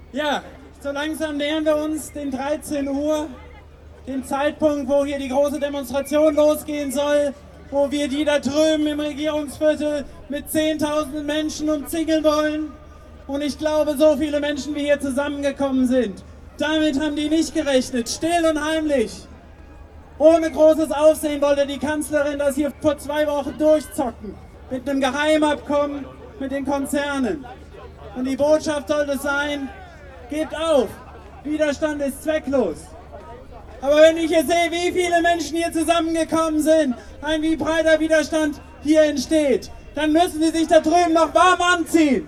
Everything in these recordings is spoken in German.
Ja, so langsam nähern wir uns den 13 Uhr, den Zeitpunkt, wo hier die große Demonstration losgehen soll, wo wir die da drüben im Regierungsviertel mit Zehntausenden Menschen umzingeln wollen. Und ich glaube, so viele Menschen, wie hier zusammengekommen sind, damit haben die nicht gerechnet, still und heimlich. Ohne großes Aufsehen wollte die Kanzlerin das hier vor 2 Wochen durchzocken, mit einem Geheimabkommen mit den Konzernen. Und die Botschaft sollte sein, gebt auf, Widerstand ist zwecklos. Aber wenn ich hier sehe, wie viele Menschen hier zusammengekommen sind, ein wie breiter Widerstand hier entsteht, dann müssen sie sich da drüben noch warm anziehen.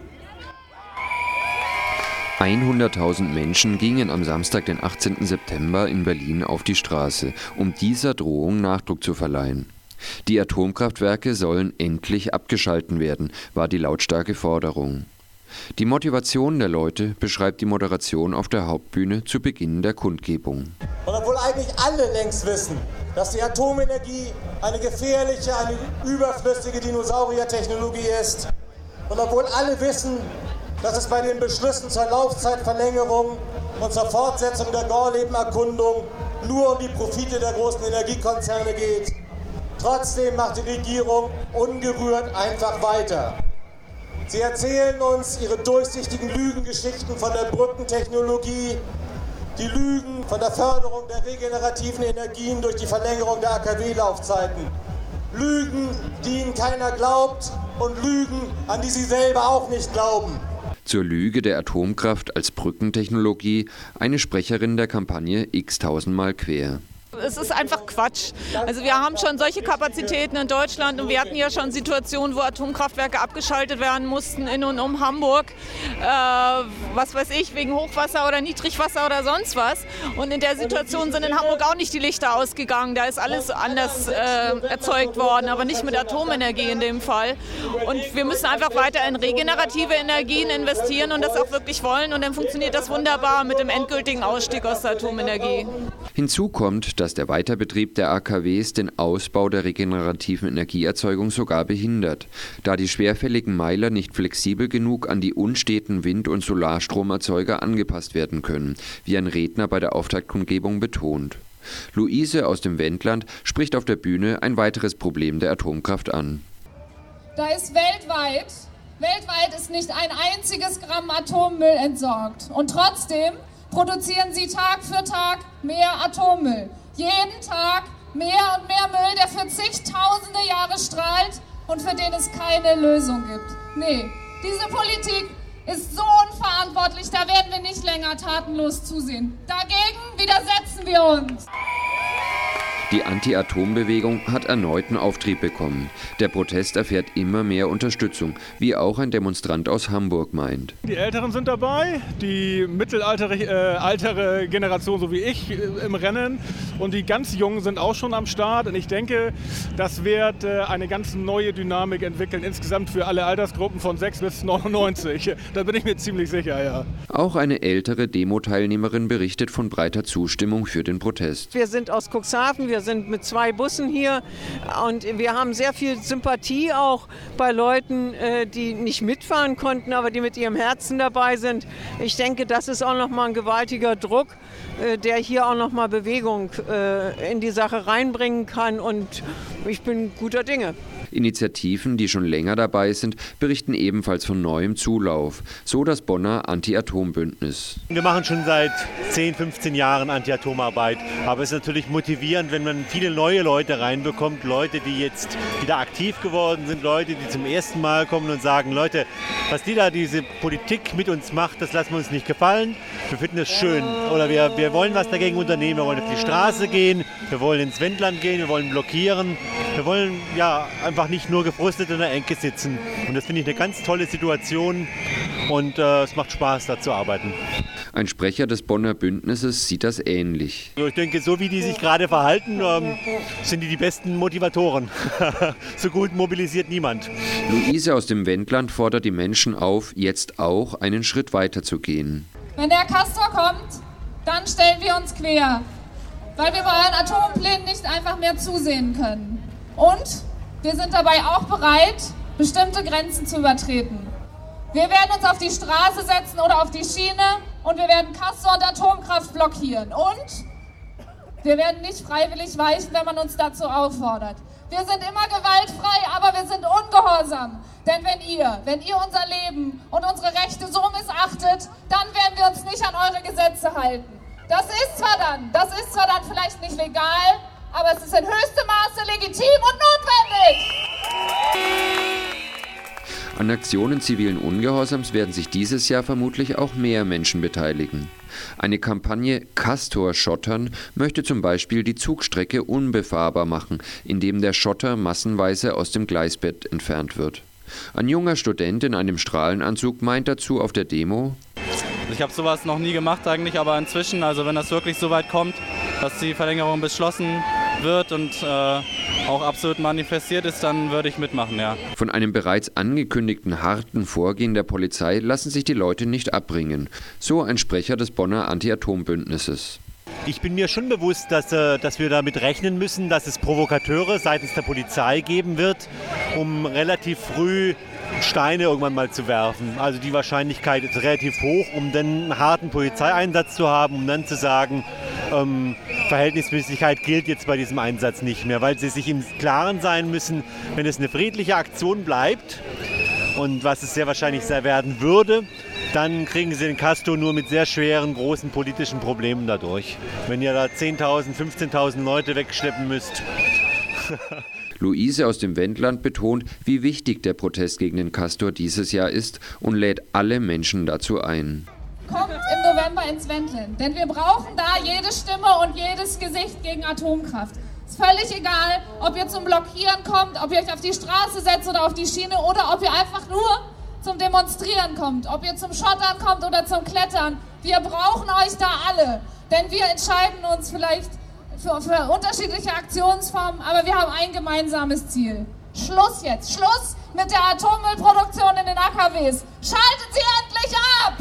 100.000 Menschen gingen am Samstag, den 18. September in Berlin auf die Straße, um dieser Drohung Nachdruck zu verleihen. Die Atomkraftwerke sollen endlich abgeschalten werden, war die lautstarke Forderung. Die Motivation der Leute beschreibt die Moderation auf der Hauptbühne zu Beginn der Kundgebung. Und obwohl eigentlich alle längst wissen, dass die Atomenergie eine gefährliche, eine überflüssige Dinosauriertechnologie ist, und obwohl alle wissen, dass es bei den Beschlüssen zur Laufzeitverlängerung und zur Fortsetzung der Gorleben-Erkundung nur um die Profite der großen Energiekonzerne geht, trotzdem macht die Regierung ungerührt einfach weiter. Sie erzählen uns ihre durchsichtigen Lügengeschichten von der Brückentechnologie, die Lügen von der Förderung der regenerativen Energien durch die Verlängerung der AKW-Laufzeiten. Lügen, die ihnen keiner glaubt, und Lügen, an die sie selber auch nicht glauben. Zur Lüge der Atomkraft als Brückentechnologie eine Sprecherin der Kampagne x-tausendmal quer. Es ist einfach Quatsch. Also wir haben schon solche Kapazitäten in Deutschland und wir hatten ja schon Situationen, wo Atomkraftwerke abgeschaltet werden mussten in und um Hamburg. Was weiß ich, wegen Hochwasser oder Niedrigwasser oder sonst was. Und in der Situation sind in Hamburg auch nicht die Lichter ausgegangen. Da ist alles anders erzeugt worden, aber nicht mit Atomenergie in dem Fall. Und wir müssen einfach weiter in regenerative Energien investieren und das auch wirklich wollen. Und dann funktioniert das wunderbar mit dem endgültigen Ausstieg aus der Atomenergie. Hinzu kommt, dass der Weiterbetrieb der AKWs den Ausbau der regenerativen Energieerzeugung sogar behindert, da die schwerfälligen Meiler nicht flexibel genug an die unsteten Wind- und Solarstromerzeuger angepasst werden können, wie ein Redner bei der Auftaktkundgebung betont. Luise aus dem Wendland spricht auf der Bühne ein weiteres Problem der Atomkraft an. Da ist weltweit ist nicht ein einziges Gramm Atommüll entsorgt. Und trotzdem produzieren sie Tag für Tag mehr Atommüll. Jeden Tag mehr und mehr Müll, der für zigtausende Jahre strahlt und für den es keine Lösung gibt. Nee, diese Politik ist so unverantwortlich, da werden wir nicht länger tatenlos zusehen. Dagegen widersetzen wir uns. Die Anti-Atom-Bewegung hat erneuten Auftrieb bekommen. Der Protest erfährt immer mehr Unterstützung, wie auch ein Demonstrant aus Hamburg meint. Die Älteren sind dabei, die mittelaltere Generation, so wie ich, im Rennen. Und die ganz Jungen sind auch schon am Start. Und ich denke, das wird eine ganz neue Dynamik entwickeln, insgesamt für alle Altersgruppen von 6 bis 99. Da bin ich mir ziemlich sicher, ja. Auch eine ältere Demo-Teilnehmerin berichtet von breiter Zustimmung für den Protest. Wir sind aus Cuxhaven, wir sind mit 2 Bussen hier und wir haben sehr viel Sympathie auch bei Leuten, die nicht mitfahren konnten, aber die mit ihrem Herzen dabei sind. Ich denke, das ist auch nochmal ein gewaltiger Druck, der hier auch nochmal Bewegung in die Sache reinbringen kann, und ich bin guter Dinge. Initiativen, die schon länger dabei sind, berichten ebenfalls von neuem Zulauf, so das Bonner Anti-Atom-Bündnis. Wir machen schon seit 10, 15 Jahren Anti-Atom-Arbeit, aber es ist natürlich motivierend, wenn man viele neue Leute reinbekommt, Leute, die jetzt wieder aktiv geworden sind, Leute, die zum ersten Mal kommen und sagen, Leute, was diese Politik mit uns macht, das lassen wir uns nicht gefallen, wir finden es schön, oder wir wollen was dagegen unternehmen, wir wollen auf die Straße gehen, wir wollen ins Wendland gehen, wir wollen blockieren, wir wollen ja einfach nicht nur gefrustet in der Ecke sitzen. Und das finde ich eine ganz tolle Situation und es macht Spaß, da zu arbeiten. Ein Sprecher des Bonner Bündnisses sieht das ähnlich. Ich denke, so wie die sich gerade verhalten, sind die besten Motivatoren. So gut mobilisiert niemand. Luise aus dem Wendland fordert die Menschen auf, jetzt auch einen Schritt weiter zu gehen. Wenn der Castor kommt, dann stellen wir uns quer, weil wir bei euren Atomplänen nicht einfach mehr zusehen können. Und wir sind dabei auch bereit, bestimmte Grenzen zu übertreten. Wir werden uns auf die Straße setzen oder auf die Schiene, und wir werden Castor und Atomkraft blockieren. Und wir werden nicht freiwillig weichen, wenn man uns dazu auffordert. Wir sind immer gewaltfrei, aber wir sind ungehorsam. Denn wenn ihr unser Leben und unsere Rechte so missachtet, dann werden wir uns nicht an eure Gesetze halten. Das ist zwar dann vielleicht nicht legal, aber es ist in höchstem Maße legitim und notwendig. An Aktionen zivilen Ungehorsams werden sich dieses Jahr vermutlich auch mehr Menschen beteiligen. Eine Kampagne Castor schottern möchte zum Beispiel die Zugstrecke unbefahrbar machen, indem der Schotter massenweise aus dem Gleisbett entfernt wird. Ein junger Student in einem Strahlenanzug meint dazu auf der Demo: Ich habe sowas noch nie gemacht eigentlich, aber inzwischen, also wenn das wirklich so weit kommt, dass die Verlängerung beschlossen wird und auch absolut manifestiert ist, dann würde ich mitmachen, ja. Von einem bereits angekündigten harten Vorgehen der Polizei lassen sich die Leute nicht abbringen, so ein Sprecher des Bonner Anti-Atom-Bündnisses. Ich bin mir schon bewusst, dass wir damit rechnen müssen, dass es Provokateure seitens der Polizei geben wird, um relativ früh Steine irgendwann mal zu werfen. Also die Wahrscheinlichkeit ist relativ hoch, um dann einen harten Polizeieinsatz zu haben, um dann zu sagen, Verhältnismäßigkeit gilt jetzt bei diesem Einsatz nicht mehr, weil sie sich im Klaren sein müssen, wenn es eine friedliche Aktion bleibt und was es sehr wahrscheinlich sehr werden würde, dann kriegen sie den Castor nur mit sehr schweren, großen politischen Problemen dadurch. Wenn ihr da 10.000, 15.000 Leute wegschleppen müsst. Luise aus dem Wendland betont, wie wichtig der Protest gegen den Castor dieses Jahr ist und lädt alle Menschen dazu ein. Kommt im November ins Wendland, denn wir brauchen da jede Stimme und jedes Gesicht gegen Atomkraft. Ist völlig egal, ob ihr zum Blockieren kommt, ob ihr euch auf die Straße setzt oder auf die Schiene oder ob ihr einfach nur zum Demonstrieren kommt, ob ihr zum Schottern kommt oder zum Klettern. Wir brauchen euch da alle, denn wir entscheiden uns vielleicht für unterschiedliche Aktionsformen, aber wir haben ein gemeinsames Ziel. Schluss jetzt, Schluss mit der Atommüllproduktion in den AKWs. Schaltet sie endlich ab!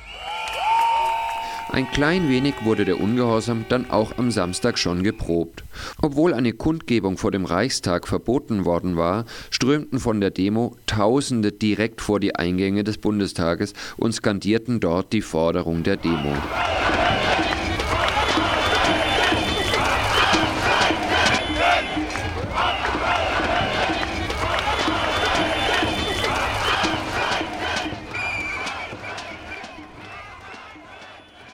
Ein klein wenig wurde der Ungehorsam dann auch am Samstag schon geprobt. Obwohl eine Kundgebung vor dem Reichstag verboten worden war, strömten von der Demo Tausende direkt vor die Eingänge des Bundestages und skandierten dort die Forderung der Demo.